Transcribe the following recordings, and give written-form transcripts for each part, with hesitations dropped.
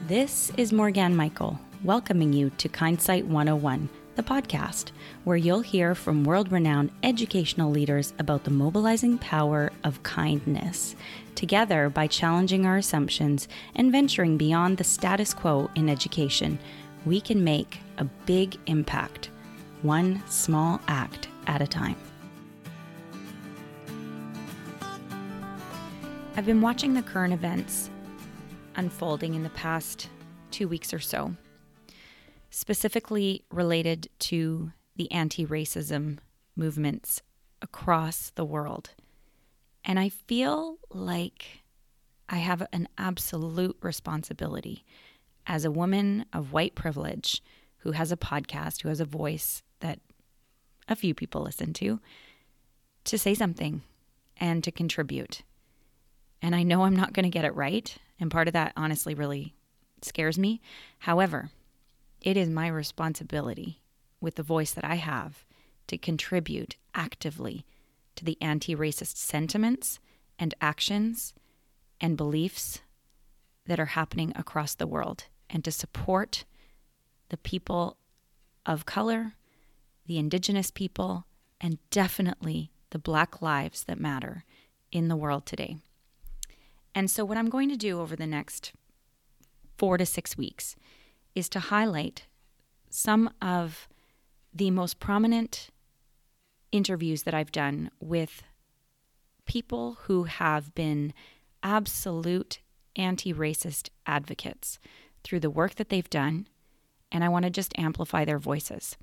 This is Morgan Michael, welcoming you to Kindsight 101, the podcast, where you'll hear from world-renowned educational leaders about the mobilizing power of kindness. Together, by challenging our assumptions and venturing beyond the status quo in education, we can make a big impact, one small act at a time. I've been watching the current events unfolding in the past 2 weeks or so, specifically related to the anti-racism movements across the world. And I feel like I have an absolute responsibility as a woman of white privilege who has a podcast, who has a voice that a few people listen to say something and to contribute. And I know I'm not going to get it right. And part of that honestly really scares me. However, it is my responsibility with the voice that I have to contribute actively to the anti-racist sentiments and actions and beliefs that are happening across the world, and to support the people of color, the Indigenous people, and definitely the Black lives that matter in the world today. And so what I'm going to do over the next 4 to 6 weeks is to highlight some of the most prominent interviews that I've done with people who have been absolute anti-racist advocates through the work that they've done, and I want to just amplify their voices.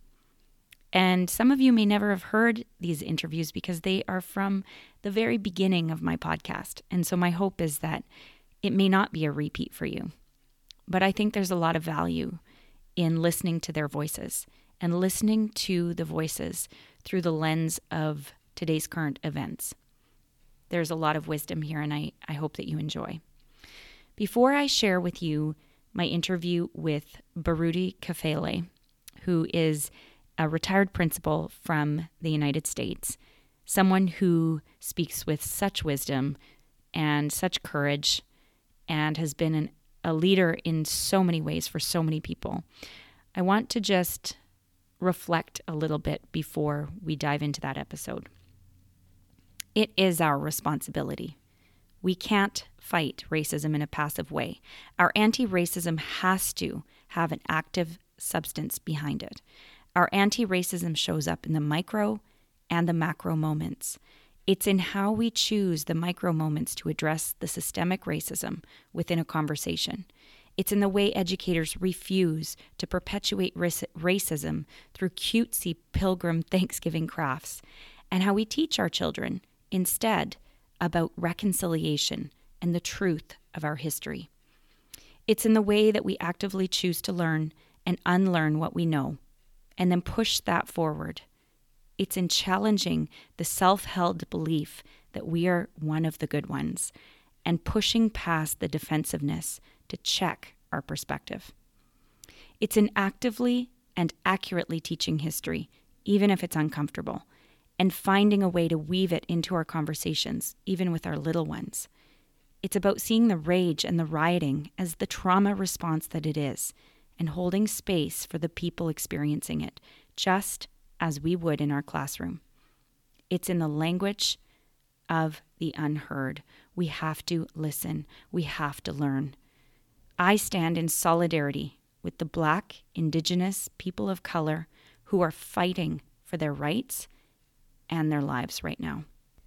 And some of you may never have heard these interviews because they are from the very beginning of my podcast. And so my hope is that it may not be a repeat for you. But I think there's a lot of value in listening to their voices and listening to the voices through the lens of today's current events. There's a lot of wisdom here, and I hope that you enjoy. Before I share with you my interview with Baruti Kafele, who is a retired principal from the United States, someone who speaks with such wisdom and such courage and has been a leader in so many ways for so many people. I want to just reflect a little bit before we dive into that episode. It is our responsibility. We can't fight racism in a passive way. Our anti-racism has to have an active substance behind it. Our anti-racism shows up in the micro and the macro moments. It's in how we choose the micro moments to address the systemic racism within a conversation. It's in the way educators refuse to perpetuate racism through cutesy pilgrim Thanksgiving crafts, and how we teach our children instead about reconciliation and the truth of our history. It's in the way that we actively choose to learn and unlearn what we know, and then push that forward. It's in challenging the self-held belief that we are one of the good ones and pushing past the defensiveness to check our perspective. It's in actively and accurately teaching history, even if it's uncomfortable, and finding a way to weave it into our conversations, even with our little ones. It's about seeing the rage and the rioting as the trauma response that it is, and holding space for the people experiencing it, just as we would in our classroom. It's in the language of the unheard. We have to listen. We have to learn. I stand in solidarity with the Black, Indigenous, people of color who are fighting for their rights and their lives right now.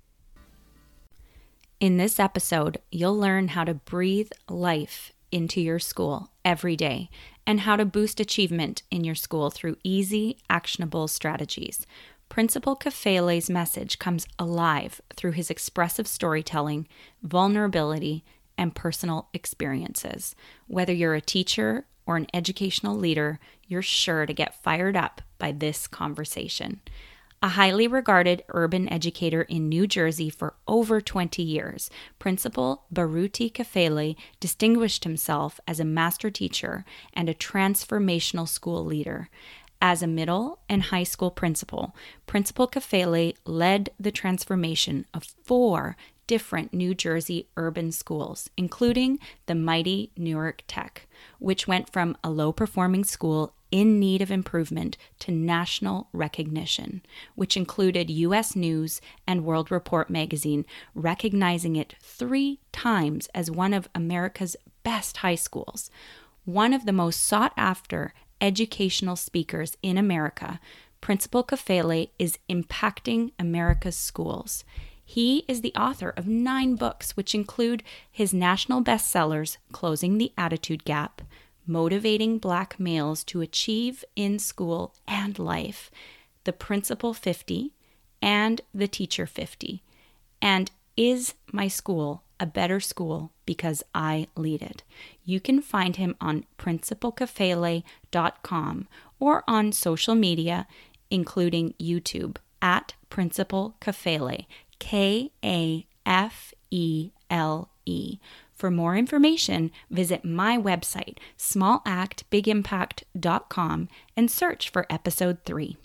In this episode, you'll learn how to breathe life into your school every day and how to boost achievement in your school through easy, actionable strategies. Principal Kafele's message comes alive through his expressive storytelling, vulnerability, and personal experiences. Whether you're a teacher or an educational leader, you're sure to get fired up by this conversation. A highly regarded urban educator in New Jersey for over 20 years, Principal Baruti Kafele distinguished himself as a master teacher and a transformational school leader. As a middle and high school principal, Principal Kafele led the transformation of 4 different New Jersey urban schools, including the mighty Newark Tech, which went from a low-performing school in need of improvement to national recognition, which included U.S. News and World Report magazine recognizing it 3 times as one of America's best high schools. One of the most sought-after educational speakers in America, Principal Kafele is impacting America's schools. He is the author of 9 books, which include his national bestsellers, Closing the Attitude Gap, Motivating Black Males to Achieve in School and Life, The Principal 50, and The Teacher 50, and Is My School a Better School Because I Lead It? You can find him on principalkafele.com or on social media, including YouTube, at Principal Kafele, Kafele. For more information, visit my website, smallactbigimpact.com, and search for episode 3.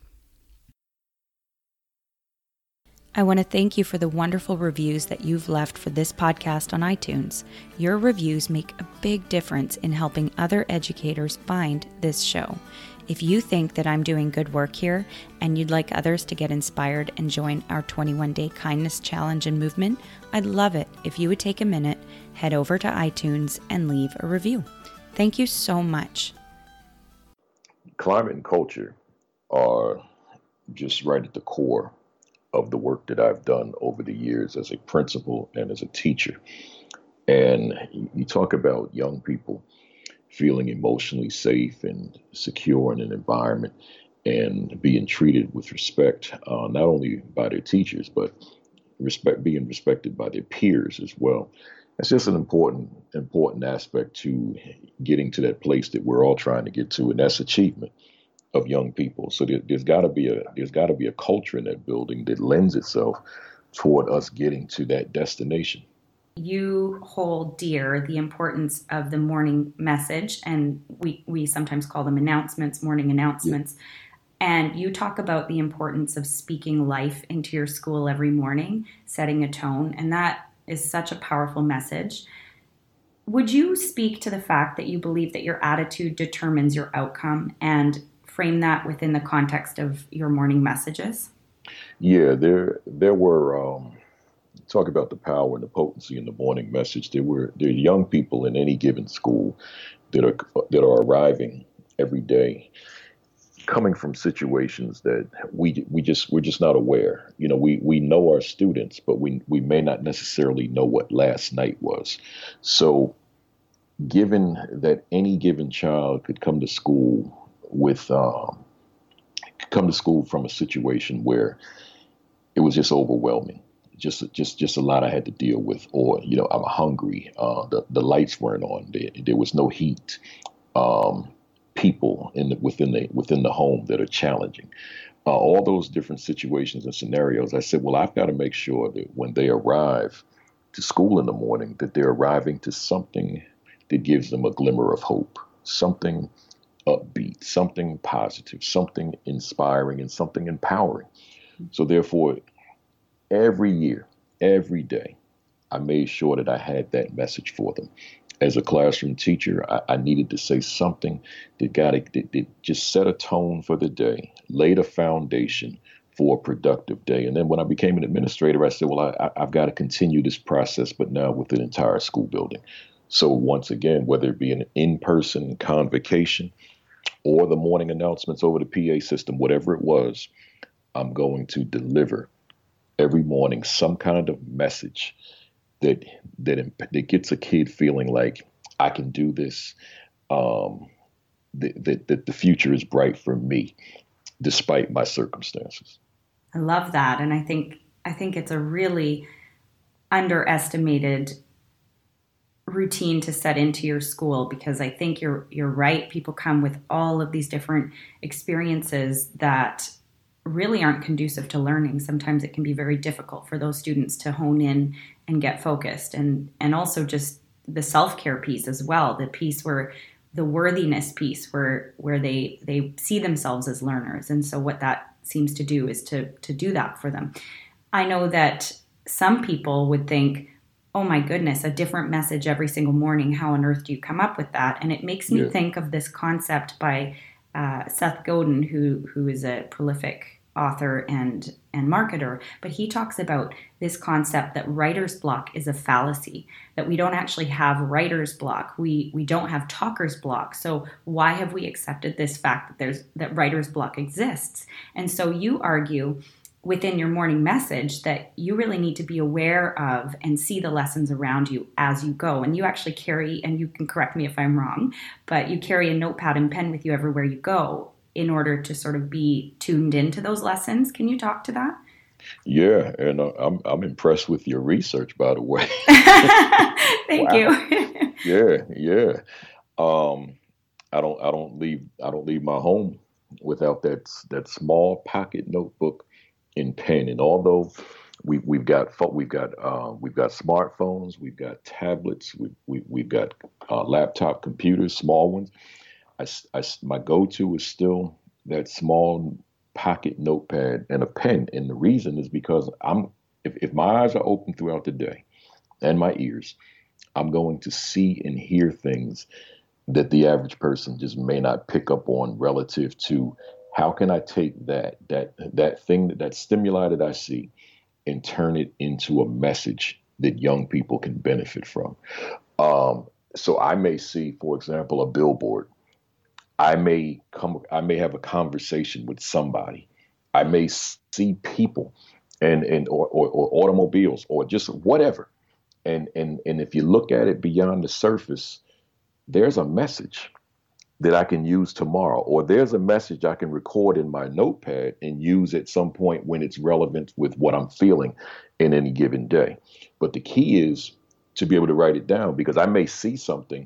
I want to thank you for the wonderful reviews that you've left for this podcast on iTunes. Your reviews make a big difference in helping other educators find this show. If you think that I'm doing good work here and you'd like others to get inspired and join our 21-day kindness challenge and movement, I'd love it if you would take a minute, head over to iTunes, and leave a review. Thank you so much. Climate and culture are just right at the core of the work that I've done over the years as a principal and as a teacher. And you talk about young people feeling emotionally safe and secure in an environment and being treated with respect, not only by their teachers, but being respected by their peers as well. That's just an important aspect to getting to that place that we're all trying to get to, and that's achievement of young people. So there's got to be a culture in that building that lends itself toward us getting to that destination. You hold dear the importance of the morning message, and we sometimes call them morning announcements. Yeah. And you talk about the importance of speaking life into your school every morning, setting a tone, and that is such a powerful message. Would you speak to the fact that you believe that your attitude determines your outcome, and frame that within the context of your morning messages? Yeah, there were, talk about the power and the potency in the morning message. There are young people in any given school that are arriving every day, coming from situations that we're just not aware. You know, we know our students, but we may not necessarily know what last night was. So given that any given child could come to school from a situation where it was just overwhelming, just a lot I had to deal with, or I'm hungry, the lights weren't on, there was no heat, people within the home that are challenging, all those different situations and scenarios. I said, well, I've got to make sure that when they arrive to school in the morning, that they're arriving to something that gives them a glimmer of hope, something upbeat, something positive, something inspiring, and something empowering. So therefore, every year, every day, I made sure that I had that message for them. As a classroom teacher, I needed to say something that just set a tone for the day, laid a foundation for a productive day. And then when I became an administrator, I said, well, I've got to continue this process, but now with an entire school building. So once again, whether it be an in-person convocation or the morning announcements over the PA system, whatever it was, I'm going to deliver every morning some kind of message that gets a kid feeling like I can do this, that the future is bright for me, despite my circumstances. I love that, and I think it's a really underestimated routine to set into your school, because I think you're right. People come with all of these different experiences that really aren't conducive to learning. Sometimes it can be very difficult for those students to hone in and get focused, and also just the self-care piece as well, the piece where the worthiness piece where they see themselves as learners. And so what that seems to do is to do that for them. I know that some people would think, oh my goodness, a different message every single morning. How on earth do you come up with that? And it makes me Yeah. think of this concept by Seth Godin, who is a prolific author and marketer, but he talks about this concept that writer's block is a fallacy, that we don't actually have writer's block. We don't have talker's block. So why have we accepted this fact that writer's block exists? And so you argue within your morning message that you really need to be aware of and see the lessons around you as you go. And you actually carry, and you can correct me if I'm wrong, but you carry a notepad and pen with you everywhere you go in order to sort of be tuned into those lessons. Can you talk to that? Yeah, and I'm impressed with your research, by the way. Thank Wow. you. Yeah, yeah. Um, I don't leave my home without that small pocket notebook and pen. And although we've got smartphones, we've got tablets, we've got laptop computers, small ones. My go-to is still that small pocket notepad and a pen. And the reason is because if my eyes are open throughout the day and my ears, I'm going to see and hear things that the average person just may not pick up on relative to how can I take that thing that stimuli that I see and turn it into a message that young people can benefit from. Um, so I may see, for example, a billboard. I may have a conversation with somebody. I may see people or automobiles or just whatever. And if you look at it beyond the surface, there's a message that I can use tomorrow, or there's a message I can record in my notepad and use at some point when it's relevant with what I'm feeling in any given day. But the key is to be able to write it down, because I may see something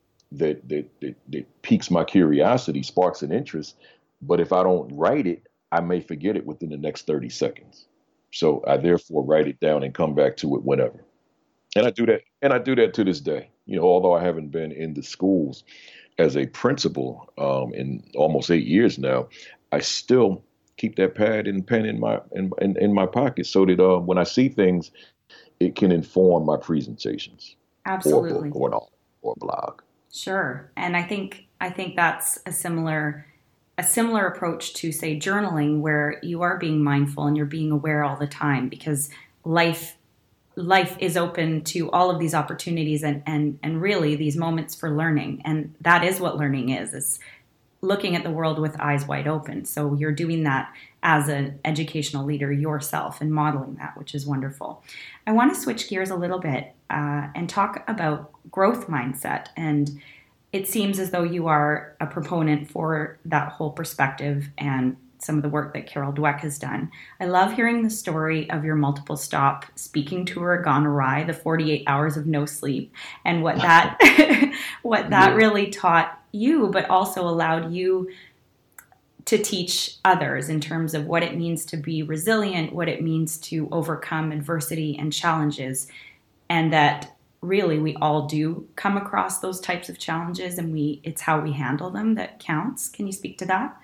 that piques my curiosity, sparks an interest, but if I don't write it, I may forget it within the next 30 seconds. So I therefore write it down and come back to it whenever. And I do that to this day. Although I haven't been in the schools as a principal in almost 8 years now, I still keep that pad and pen in my pocket so that when I see things, it can inform my presentations or a book Absolutely. or an article or a blog. Sure. And I think that's a similar approach to, say, journaling, where you are being mindful and you're being aware all the time, because life life is open to all of these opportunities and really these moments for learning. And that is what learning is looking at the world with eyes wide open. So you're doing that as an educational leader yourself and modeling that, which is wonderful. I want to switch gears a little bit and talk about growth mindset. And it seems as though you are a proponent for that whole perspective and some of the work that Carol Dweck has done. I love hearing the story of your multiple stop speaking tour gone awry, the 48 hours of no sleep, and what that what that really taught you, but also allowed you to teach others in terms of what it means to be resilient, what it means to overcome adversity and challenges, and that really we all do come across those types of challenges, and it's how we handle them that counts. Can you speak to that?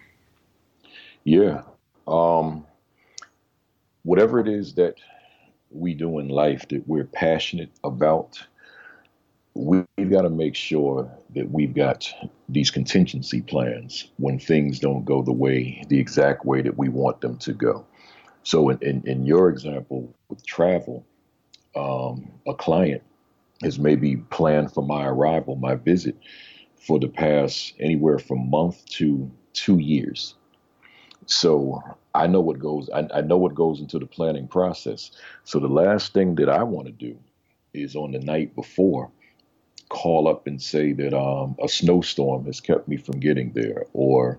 Yeah. Um, Whatever it is that we do in life that we're passionate about, we've got to make sure that we've got these contingency plans when things don't go the exact way that we want them to go. So in your example with travel, a client has maybe planned for my arrival, my visit for the past anywhere from month to 2 years. So I know what goes into the planning process. So the last thing that I want to do is on the night before call up and say that a snowstorm has kept me from getting there, or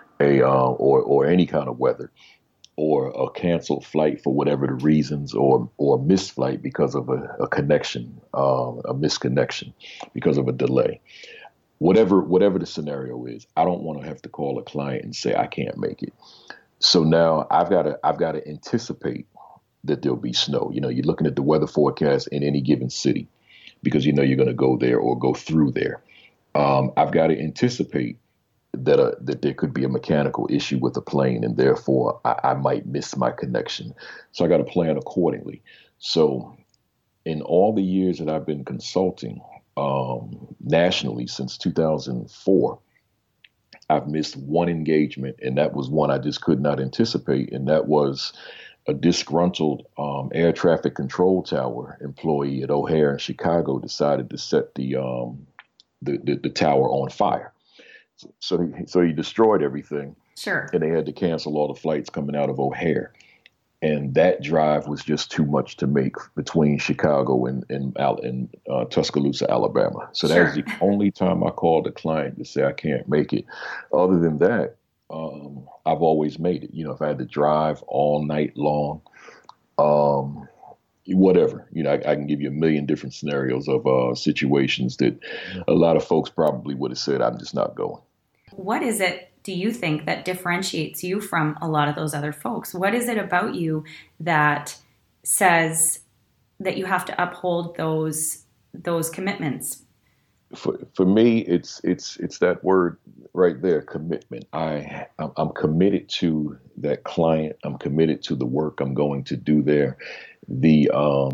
or any kind of weather, or a canceled flight for whatever the reasons, or a missed flight because of a connection, a misconnection because of a delay. Whatever the scenario is, I don't want to have to call a client and say I can't make it. So now I've got to anticipate that there'll be snow. You're looking at the weather forecast in any given city because you know you're going to go there or go through there. I've got to anticipate that there could be a mechanical issue with the plane, and therefore I might miss my connection. So I got to plan accordingly. So in all the years that I've been consulting nationally since 2004, I've missed one engagement, and that was one I just could not anticipate, and that was a disgruntled air traffic control tower employee at O'Hare in Chicago decided to set the tower on fire. So he destroyed everything, Sure. and they had to cancel all the flights coming out of O'Hare. And that drive was just too much to make between Chicago and Tuscaloosa, Alabama. So that was Sure. the only time I called the client to say I can't make it. Other than that, I've always made it. You know, if I had to drive all night long, um, whatever. You know, I can give you a million different scenarios of situations that a lot of folks probably would have said, I'm just not going. What is it, do you think, that differentiates you from a lot of those other folks? What is it about you that says that you have to uphold those commitments? For me, it's that word right there, commitment. I'm committed to that client. I'm committed to the work I'm going to do there. The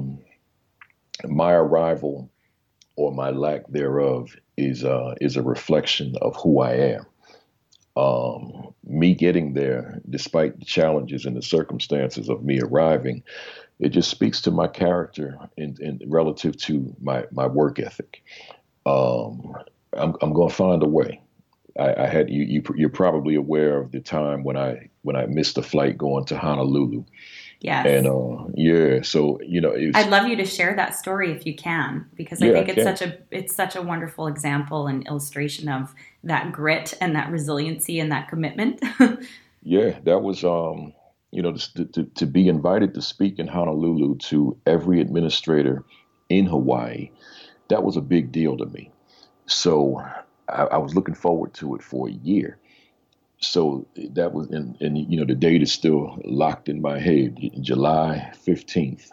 My arrival or my lack thereof is a reflection of who I am. Me getting there, despite the challenges and the circumstances of me arriving, it just speaks to my character in relative to my work ethic. Um, I'm going to find a way. I had you're probably aware of the time when I missed a flight going to Honolulu, Yes. and yeah, so I'd love you to share that story if you can, because I yeah, I think can. it's such a wonderful example and illustration of that grit and that resiliency and that commitment. Yeah, that was to be invited to speak in Honolulu to every administrator in Hawaii. That was a big deal to me. So I was looking forward to it for a year. So that was, and the date is still locked in my head, July 15th,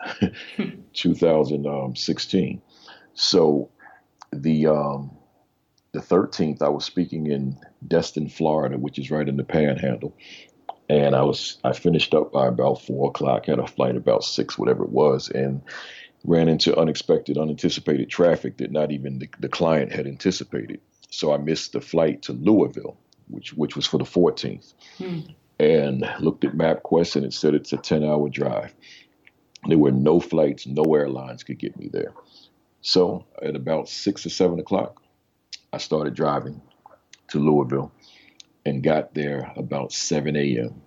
2016. So the um, the 13th, I was speaking in Destin, Florida, which is right in the Panhandle, and I finished up by about 4 o'clock. Had a flight about 6, whatever it was, and ran into unexpected, unanticipated traffic that not even the client had anticipated. So I missed the flight to Louisville, which was for the 14th, Hmm. and looked at MapQuest and it said it's a 10-hour drive. There were no flights, no airlines could get me there. So at about 6 or 7 o'clock, I started driving to Louisville and got there about 7 a.m.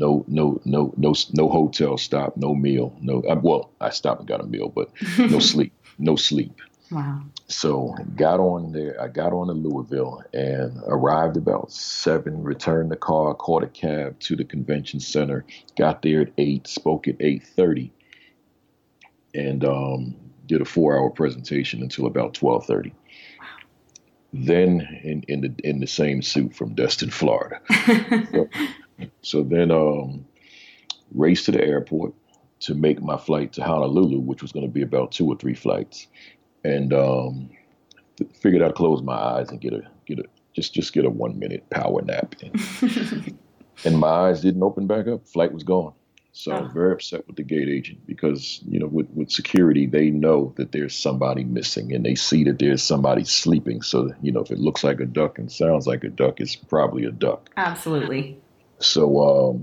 No hotel stop, no meal, no. Well, I stopped and got a meal, but no sleep, no sleep. Wow. So got on there. I got on to Louisville and arrived about 7. Returned the car, caught a cab to the convention center. Got there at 8. Spoke at 8:30, and did a 4-hour presentation until about 12:30. Then in the same suit from Destin, Florida. So, so then raced to the airport to make my flight to Honolulu, which was going to be about 2 or 3 flights, and figured I'd close my eyes and just get a 1 minute power nap. And my eyes didn't open back up. Flight was gone. So I was Oh, very upset with the gate agent because, with security, they know that there's somebody missing and they see that there's somebody sleeping. So, if it looks like a duck and sounds like a duck, it's probably a duck. absolutely. So,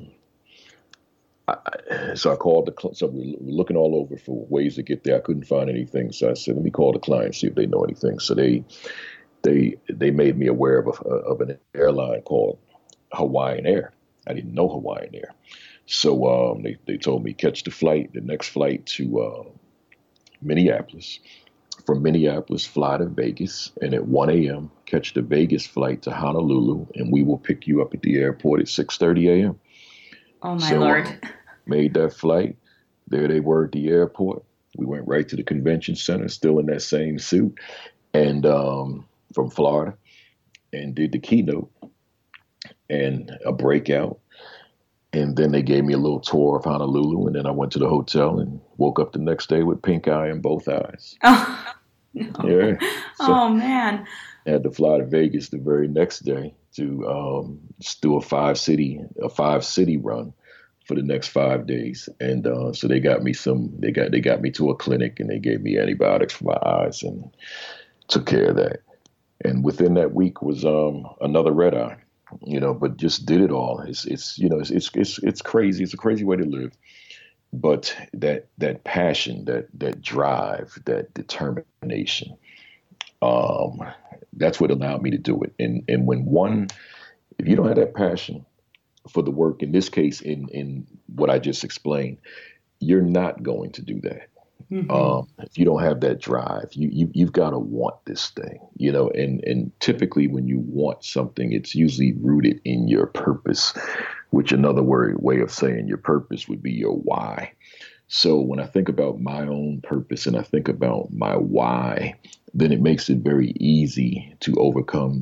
so I called so we were looking all over for ways to get there. I couldn't find anything. So I said, let me call the client, see if they know anything. So they made me aware of an airline called Hawaiian Air. I didn't know Hawaiian Air. So they told me catch the next flight to Minneapolis. From Minneapolis, fly to Vegas, and at 1 a.m. catch the Vegas flight to Honolulu, and we will pick you up at the airport at 6:30 a.m. Oh my So Lord. made that flight. There they were at the airport. We went right to the convention center, still in that same suit, and from Florida, and did the keynote and a breakout. And then they gave me a little tour of Honolulu, and then I went to the hotel and woke up the next day with pink eye in both eyes. Oh, No. Yeah. So Oh man. I had to fly to Vegas the very next day to just do a five city run for the next 5 days. And so they got me to a clinic and they gave me antibiotics for my eyes and took care of that. And within that week was another red eye, but just did it all. It's crazy. It's a crazy way to live. But that passion, that drive, that determination, um, that's what allowed me to do it. And if you don't have that passion for the work, in this case, in what I just explained, you're not going to do that. Hmm. If you don't have that drive, you've got to want this thing, and typically when you want something, it's usually rooted in your purpose, which another way of saying your purpose would be your why. So when I think about my own purpose and I think about my why, then it makes it very easy to overcome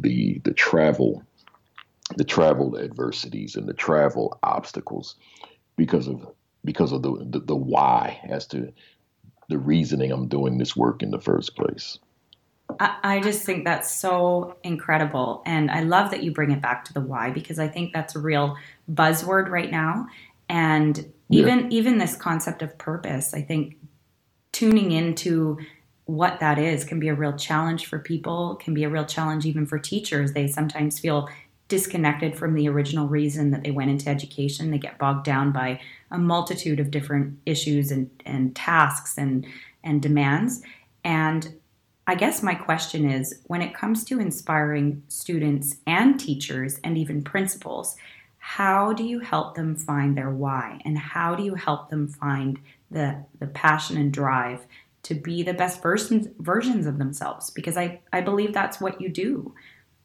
the travel adversities and the travel obstacles because of the why as to the reasoning I'm doing this work in the first place. I just think that's so incredible. And I love that you bring it back to the why because I think that's a real buzzword right now. And Yeah, even this concept of purpose, I think tuning into what that is can be a real challenge for people, can be a real challenge even for teachers. They sometimes feel disconnected from the original reason that they went into education. They get bogged down by a multitude of different issues and tasks and demands. And I guess my question is when it comes to inspiring students and teachers and even principals, how do you help them find their why? And how do you help them find the passion and drive to be the best versions of themselves? Because I believe that's what you do.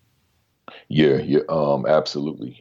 yeah, absolutely.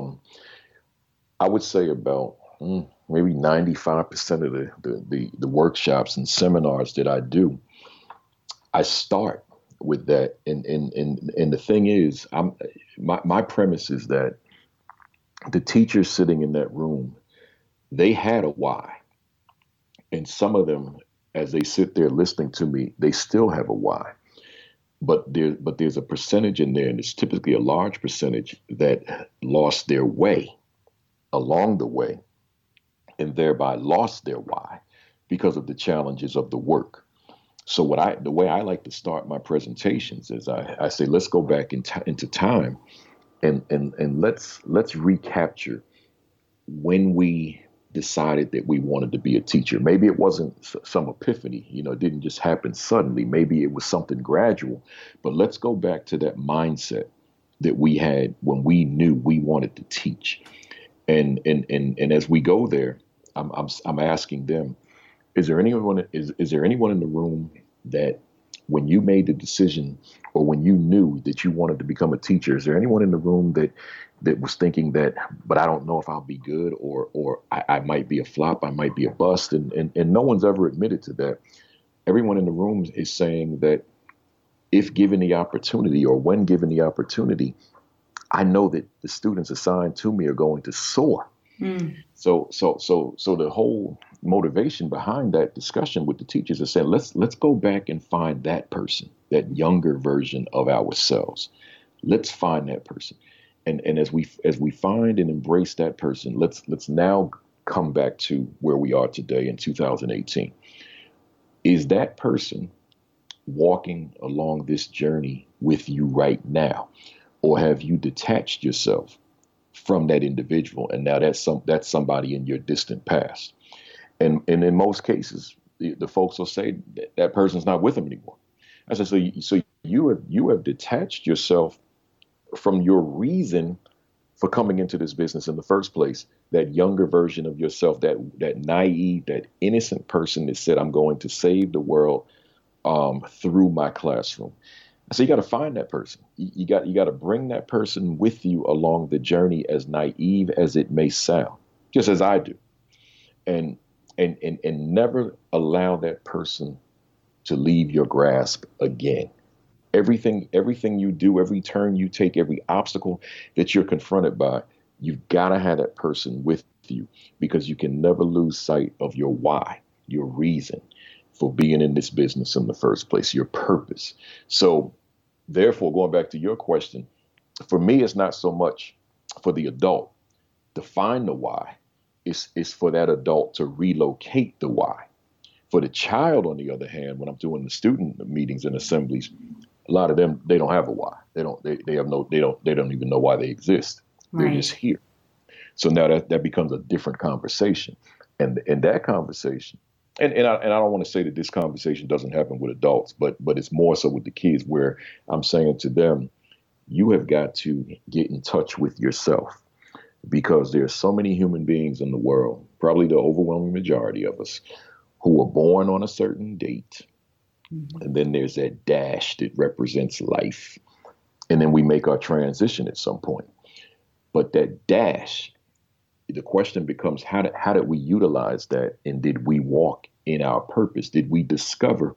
I would say about maybe 95% of the workshops and seminars that I do, I start with that. And the thing is, my premise is that the teachers sitting in that room, they had a why. And some of them, as they sit there listening to me, they still have a why. But there's a percentage in there, and it's typically a large percentage that lost their way along the way and thereby lost their why because of the challenges of the work. So the way I like to start my presentations is I say, let's go back into time and let's recapture when we decided that we wanted to be a teacher. Maybe it wasn't some epiphany, it didn't just happen suddenly. Maybe it was something gradual, but let's go back to that mindset that we had when we knew we wanted to teach. And as we go there, I'm asking them, is there anyone in the room that when you made the decision or when you knew that you wanted to become a teacher, is there anyone in the room that was thinking that, but I don't know if I'll be good or I might be a flop, I might be a bust, and no one's ever admitted to that. Everyone in the room is saying that if given the opportunity or when given the opportunity, I know that the students assigned to me are going to soar. Mm. So the whole motivation behind that discussion with the teachers is saying, let's go back and find that person, that younger version of ourselves. Let's find that person. And as we find and embrace that person, let's now come back to where we are today in 2018. Is that person walking along this journey with you right now? Or have you detached yourself from that individual and now that's somebody in your distant past? And in most cases, the folks will say that person's not with them anymore. I said, so you have detached yourself from your reason for coming into this business in the first place. That younger version of yourself, that naive, that innocent person that said, "I'm going to save the world through my classroom." So you got to find that person. You got to bring that person with you along the journey, as naive as it may sound, just as I do, and and never allow that person to leave your grasp again. Everything you do, every turn you take, every obstacle that you're confronted by, you've got to have that person with you because you can never lose sight of your why, your reason for being in this business in the first place, your purpose. So therefore, going back to your question, for me, it's not so much for the adult to find the why. It's for that adult to relocate the why. For the child, on the other hand, when I'm doing the student meetings and assemblies, a lot of them, they don't have a why. They don't even know why they exist. They're Right. just here. So now that becomes a different conversation. And that conversation, and I don't want to say that this conversation doesn't happen with adults, but it's more so with the kids, where I'm saying to them, you have got to get in touch with yourself, because there are so many human beings in the world, probably the overwhelming majority of us, who were born on a certain date. Mm-hmm. And then there's that dash that represents life. And then we make our transition at some point. But that dash, the question becomes, how did we utilize that? And did we walk in our purpose? Did we discover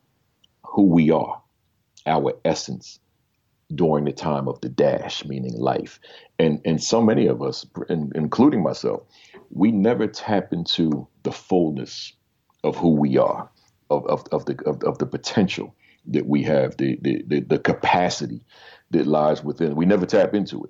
who we are, our essence, during the time of the dash, meaning life? And so many of us, including myself, we never tap into the fullness of who we are, of the potential that we have, the capacity that lies within. We never tap into it.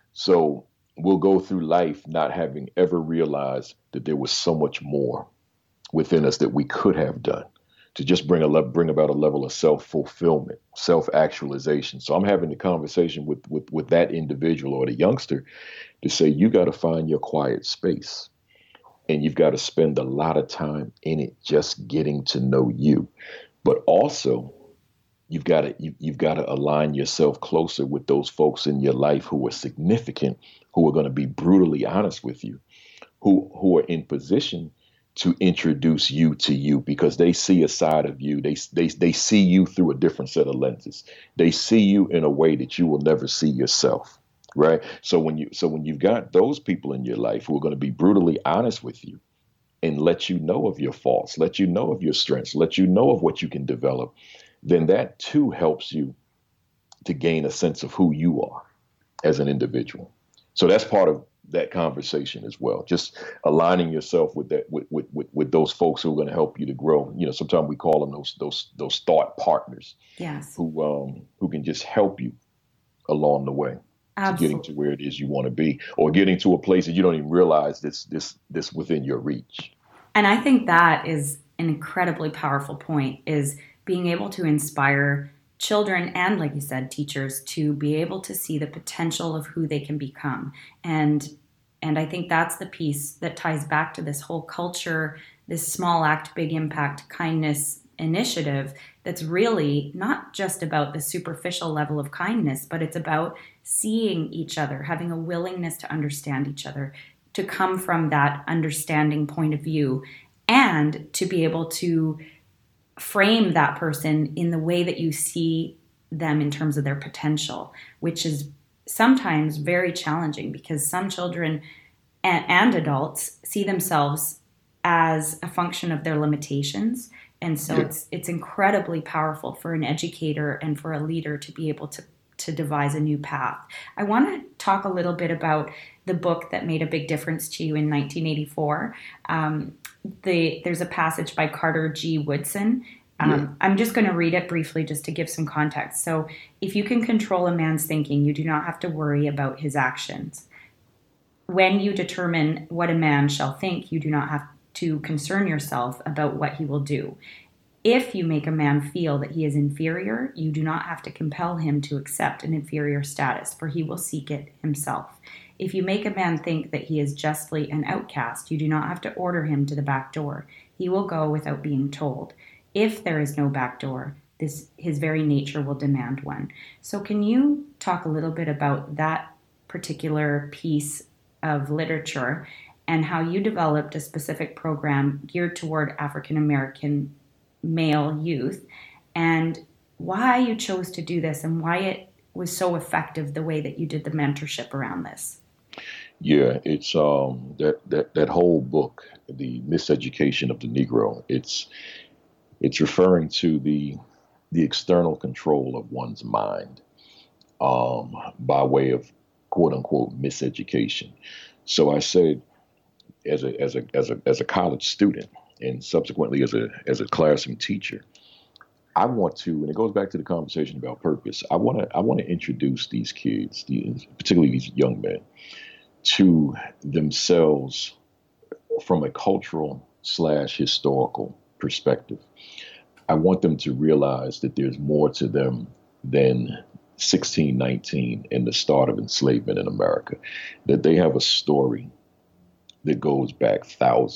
So we'll go through life not having ever realized that there was so much more within us that we could have done to just bring about a level of self-fulfillment, self-actualization. So I'm having the conversation with that individual or the youngster to say, you got to find your quiet space, and you've got to spend a lot of time in it, just getting to know you. But also, you've got to align yourself closer with those folks in your life who are significant, who are going to be brutally honest with you, who are in position to introduce you to you, because they see a side of you. They see you through a different set of lenses. They see you in a way that you will never see yourself. Right. So when you've got those people in your life who are going to be brutally honest with you and let you know of your faults, let you know of your strengths, let you know of what you can develop, then that too helps you to gain a sense of who you are as an individual. So that's part of that conversation as well. Just aligning yourself with that, with those folks who are going to help you to grow. You know, sometimes we call them those thought partners. Yes. Who can just help you along the way. Absolutely. To getting to where it is you want to be, or getting to a place that you don't even realize this within your reach. And I think that is an incredibly powerful point, is being able to inspire children and, like you said, teachers to be able to see the potential of who they can become. And I think that's the piece that ties back to this whole culture, this small act, big impact, kindness initiative, that's really not just about the superficial level of kindness, but it's about seeing each other, having a willingness to understand each other, to come from that understanding point of view, and to be able to frame that person in the way that you see them in terms of their potential, which is sometimes very challenging, because some children and adults see themselves as a function of their limitations. And so it's incredibly powerful for an educator and for a leader to be able to devise a new path. I want to talk a little bit about the book that made a big difference to you in 1984. There's a passage by Carter G. Woodson. I'm just going to read it briefly just to give some context. So, if you can control a man's thinking, you do not have to worry about his actions. When you determine what a man shall think, you do not have to concern yourself about what he will do. If you make a man feel that he is inferior, you do not have to compel him to accept an inferior status, for he will seek it himself. If you make a man think that he is justly an outcast, you do not have to order him to the back door. He will go without being told. If there is no back door, his very nature will demand one. So can you talk a little bit about that particular piece of literature and how you developed a specific program geared toward African American male youth, and why you chose to do this and why it was so effective the way that you did the mentorship around this? Yeah, it's that whole book, The Miseducation of the Negro. It's referring to the external control of one's mind, by way of quote unquote miseducation. So I said, as a college student, and subsequently as a classroom teacher, I want to, and it goes back to the conversation about purpose. I want to introduce these kids, particularly these young men, to themselves from a cultural slash historical perspective. I want them to realize that there's more to them than 1619 and the start of enslavement in America, that they have a story that goes back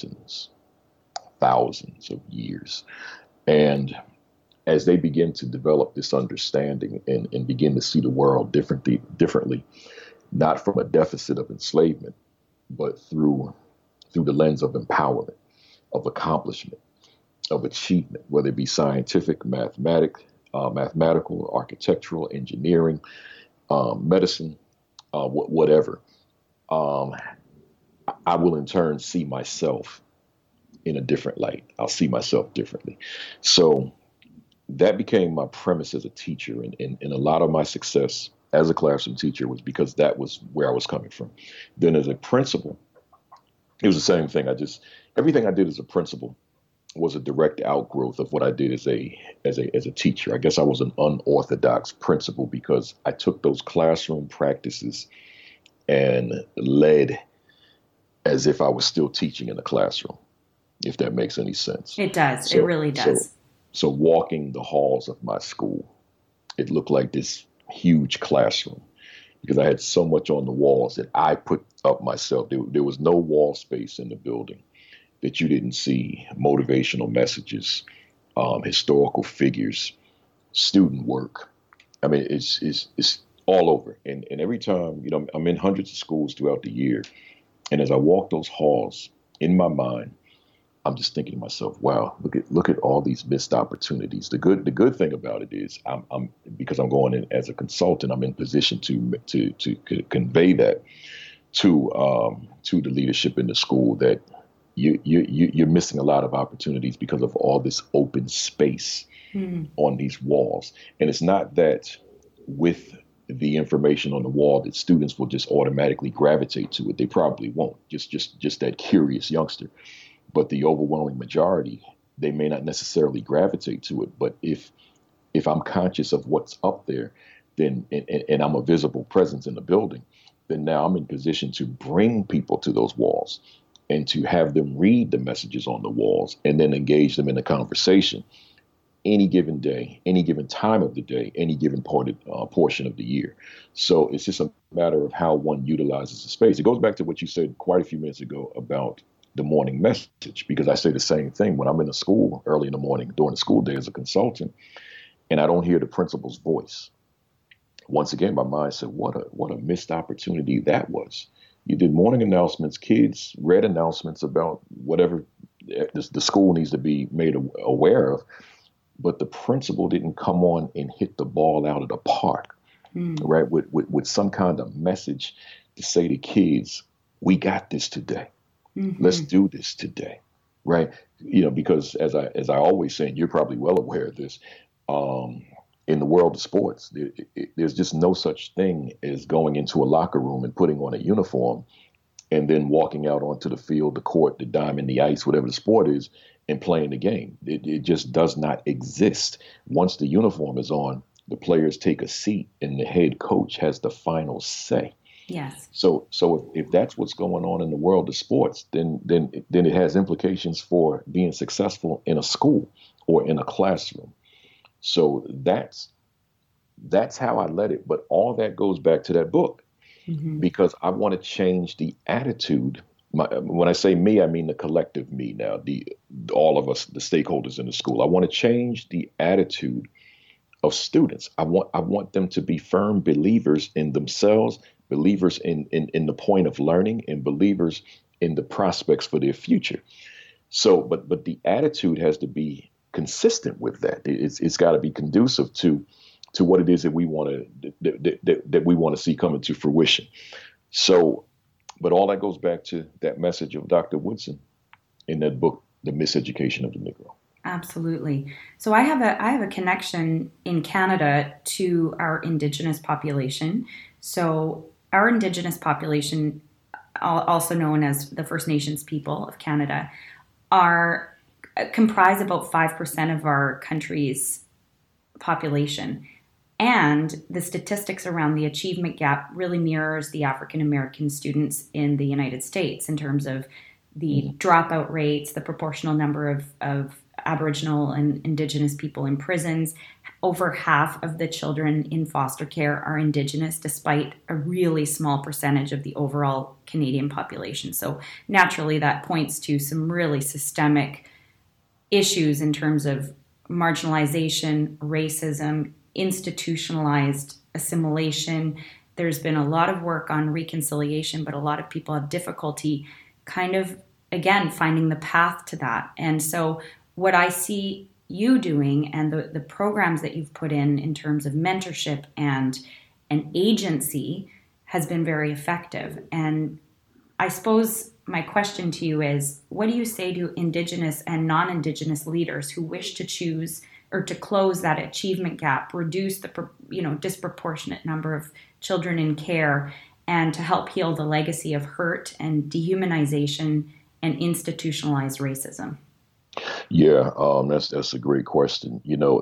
thousands of years. And as they begin to develop this understanding and begin to see the world differently, not from a deficit of enslavement, but through the lens of empowerment, of accomplishment, of achievement, whether it be scientific, mathematical, architectural, engineering, medicine, whatever. Um, I will in turn see myself in a different light. I'll see myself differently. So that became my premise as a teacher. And a lot of my success as a classroom teacher was because that was where I was coming from. Then as a principal, it was the same thing. Everything I did as a principal was a direct outgrowth of what I did as a teacher. I guess I was an unorthodox principal because I took those classroom practices and led as if I was still teaching in the classroom, if that makes any sense. It does. It really does. So walking the halls of my school, it looked like this huge classroom because I had so much on the walls that I put up myself. There was no wall space in the building that you didn't see motivational messages, historical figures, student work. I mean, it's all over. And every time, I'm in hundreds of schools throughout the year. And as I walk those halls, in my mind, I'm just thinking to myself, wow, look at all these missed opportunities. The good thing about it is I'm because I'm going in as a consultant, I'm in position to convey that to the leadership in the school that you're missing a lot of opportunities because of all this open space on these walls. And it's not that with the information on the wall that students will just automatically gravitate to it. They probably won't. Just that curious youngster. But the overwhelming majority, they may not necessarily gravitate to it. But if I'm conscious of what's up there, then and I'm a visible presence in the building, then now I'm in position to bring people to those walls and to have them read the messages on the walls and then engage them in a conversation any given day, any given time of the day, any given portion of the year. So it's just a matter of how one utilizes the space. It goes back to what you said quite a few minutes ago about the morning message, because I say the same thing when I'm in a school early in the morning during the school day as a consultant, and I don't hear the principal's voice. Once again, my mind said, what a missed opportunity that was. You did morning announcements, kids read announcements about whatever the school needs to be made aware of, but the principal didn't come on and hit the ball out of the park, right? With some kind of message to say to kids, we got this today. Mm-hmm. Let's do this today, right? Because as I always say, and you're probably well aware of this, in the world of sports, there's just no such thing as going into a locker room and putting on a uniform and then walking out onto the field, the court, the diamond, the ice, whatever the sport is, and playing the game. It just does not exist. Once the uniform is on, the players take a seat and the head coach has the final say. Yes. So if that's what's going on in the world of sports, then it has implications for being successful in a school or in a classroom. So that's how I led it. But all that goes back to that book, because I want to change the attitude. When I say me, I mean the collective me now, all of us, the stakeholders in the school. I want to change the attitude of students. I want them to be firm believers in themselves, believers in the point of learning, and believers in the prospects for their future. So, but the attitude has to be consistent with that. It's got to be conducive to what it is that we want to see come into fruition. So, but all that goes back to that message of Dr. Woodson in that book, The Miseducation of the Negro. Absolutely. So I have a connection in Canada to our Indigenous population. So our Indigenous population, also known as the First Nations people of Canada, are comprise about 5% of our country's population. And the statistics around the achievement gap really mirrors the African American students in the United States in terms of the dropout rates, the proportional number of Aboriginal and Indigenous people in prisons. Over half of the children in foster care are Indigenous, despite a really small percentage of the overall Canadian population. So naturally, that points to some really systemic issues in terms of marginalization, racism, institutionalized assimilation. There's been a lot of work on reconciliation, but a lot of people have difficulty kind of, again, finding the path to that. And so what I see you doing and the programs that you've put in terms of mentorship and an agency has been very effective. And I suppose my question to you is, what do you say to Indigenous and non-Indigenous leaders who wish to choose or to close that achievement gap, reduce the disproportionate number of children in care, and to help heal the legacy of hurt and dehumanization and institutionalized racism? Yeah, that's a great question.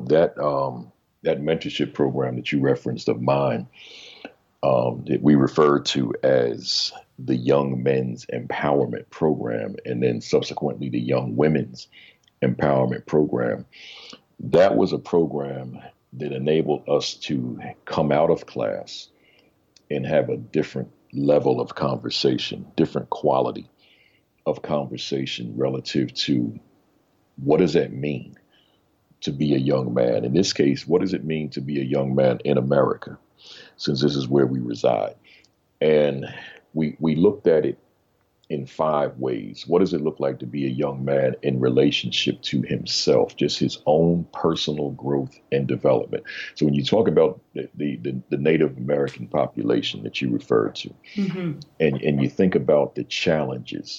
That mentorship program that you referenced of mine, that we refer to as the Young Men's Empowerment Program, and then subsequently the Young Women's Empowerment Program. That was a program that enabled us to come out of class and have a different level of conversation, different quality of conversation relative to what does that mean to be a young man? In this case, what does it mean to be a young man in America, since this is where we reside? And we looked at it in 5 ways. What does it look like to be a young man in relationship to himself, just his own personal growth and development? So when you talk about the Native American population that you referred to, and you think about the challenges,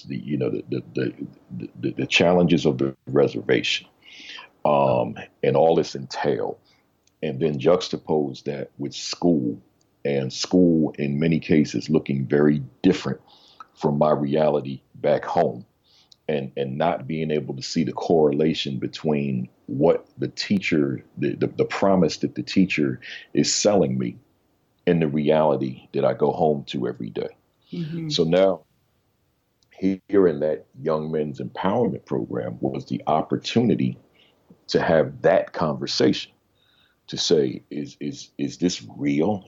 the challenges of the reservation, and all this entail, and then juxtapose that with school, and school in many cases looking very different from my reality back home, and not being able to see the correlation between what the teacher, the promise that the teacher is selling me, and the reality that I go home to every day. So now, here in that Young Men's Empowerment Program was the opportunity to have that conversation, to say, is this real?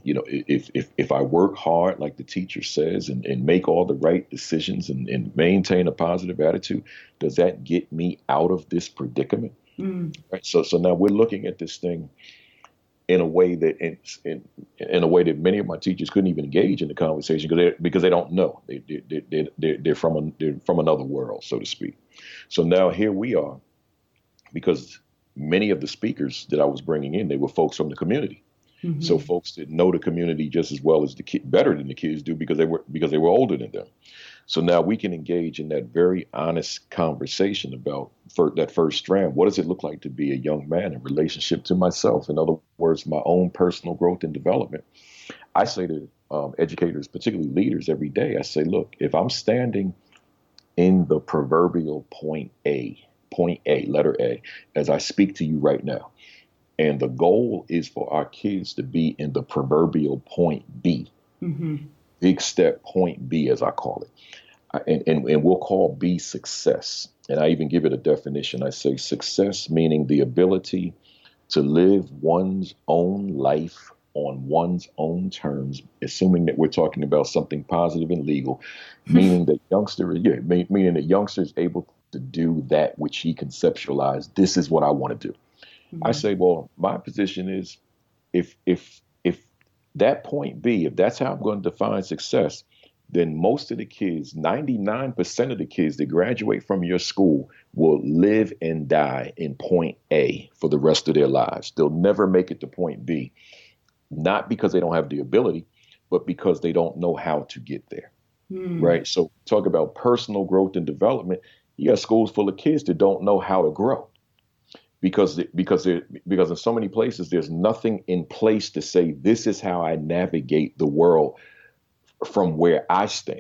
If I work hard, like the teacher says, and make all the right decisions and maintain a positive attitude, does that get me out of this predicament? Right. So now we're looking at this thing in a way that in a way that many of my teachers couldn't even engage in the conversation because they don't know. They're from another world, so to speak. So now here we are, because many of the speakers that I was bringing in, they were folks from the community. So folks that know the community just as well as better than the kids do, because they were older than them. So now we can engage in that very honest conversation about that first strand. What does it look like to be a young man in relationship to myself? In other words, my own personal growth and development. I say to educators, particularly leaders, every day, I say, look, if I'm standing in the proverbial point A, letter A, as I speak to you right now, and the goal is for our kids to be in the proverbial point B, big step point B, as I call it. And we'll call B success. And I even give it a definition. I say success meaning the ability to live one's own life on one's own terms, assuming that we're talking about something positive and legal, meaning that youngster is able to do that which he conceptualized. This is what I want to do. I say, well, my position is, if that point B, if that's how I'm going to define success, then most of the kids, 99% of the kids that graduate from your school will live and die in point A for the rest of their lives. They'll never make it to point B, not because they don't have the ability, but because they don't know how to get there. Right? So talk about personal growth and development. You got schools full of kids that don't know how to grow. Because in so many places, there's nothing in place to say, this is how I navigate the world from where I stand.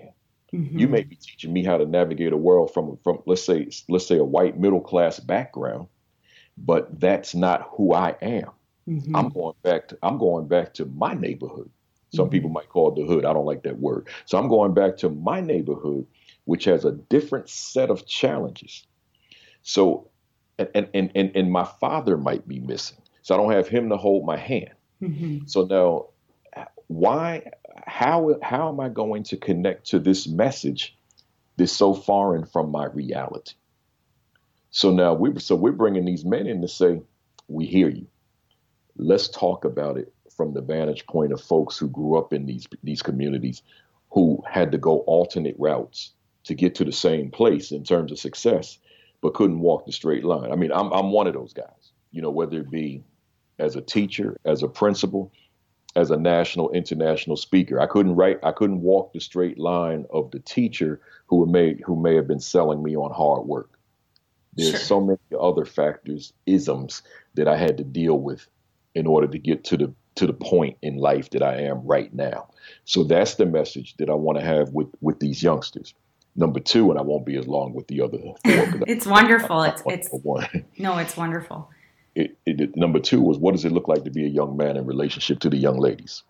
You may Mm-hmm. be teaching me how to navigate a world from let's say a white middle class background, but that's not who I am. Mm-hmm. I'm going back to my neighborhood. Some people Mm-hmm. might call it the hood. I don't like that word. So I'm going back to my neighborhood, which has a different set of challenges. So and my father might be missing. So I don't have him to hold my hand. Mm-hmm. So now why how am I going to connect to this message that's so foreign from my reality? So now we're bringing these men in to say, we hear you. Let's talk about it from the vantage point of folks who grew up in these communities, who had to go alternate routes to get to the same place in terms of success, but couldn't walk the straight line. I mean, I'm one of those guys, whether it be as a teacher, as a principal, as a national, international speaker. I couldn't walk the straight line of the teacher who may have been selling me on hard work. There's Sure. so many other factors, isms that I had to deal with in order to get to the point in life that I am right now. So that's the message that I want to have with these youngsters. Number two, and I won't be as long with the other four because It's wonderful. I It's want it's number one. no, it's wonderful. Number two was, what does it look like to be a young man in relationship to the young ladies?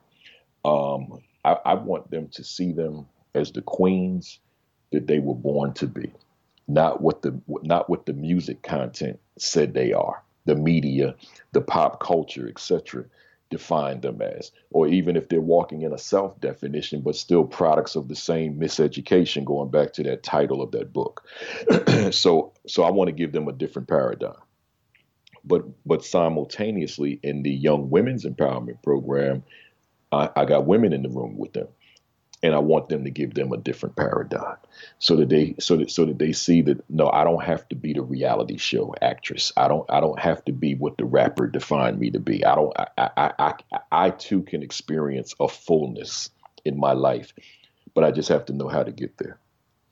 I want them to see them as the queens that they were born to be, not what the music content said they are, the media, the pop culture, etc., define them as, or even if they're walking in a self definition, but still products of the same miseducation, going back to that title of that book. So I want to give them a different paradigm. But simultaneously, in the young women's empowerment program, I got women in the room with them, and I want them to give them a different paradigm, so that they see that, no, I don't have to be the reality show actress. I don't have to be what the rapper defined me to be. I don't. I too can experience a fullness in my life, but I just have to know how to get there.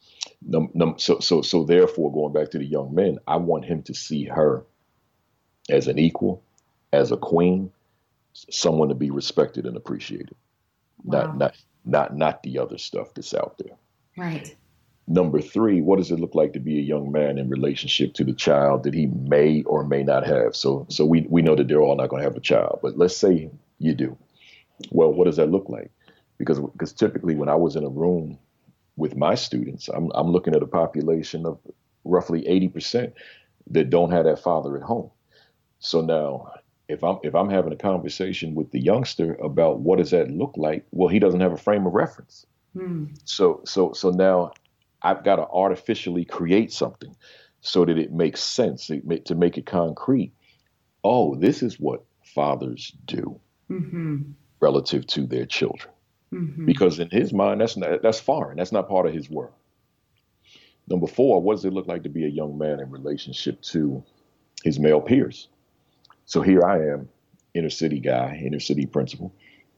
So therefore, going back to the young men, I want him to see her as an equal, as a queen, someone to be respected and appreciated, not Wow. not not the other stuff that's out there. Right. Number three, what does it look like to be a young man in relationship to the child that he may or may not have? So we know that they're all not going to have a child, but let's say you do. Well, what does that look like? Because typically when I was in a room with my students, I'm looking at a population of roughly 80% that don't have that father at home. So now, if I'm having a conversation with the youngster about what does that look like, well, he doesn't have a frame of reference. Hmm. So now I've got to artificially create something so that it makes sense, to make it concrete. Oh, this is what fathers do Mm-hmm. relative to their children, Mm-hmm. because in his mind that's foreign. That's not part of his world. Number four, what does it look like to be a young man in relationship to his male peers? So here I am, inner city guy, inner city principal,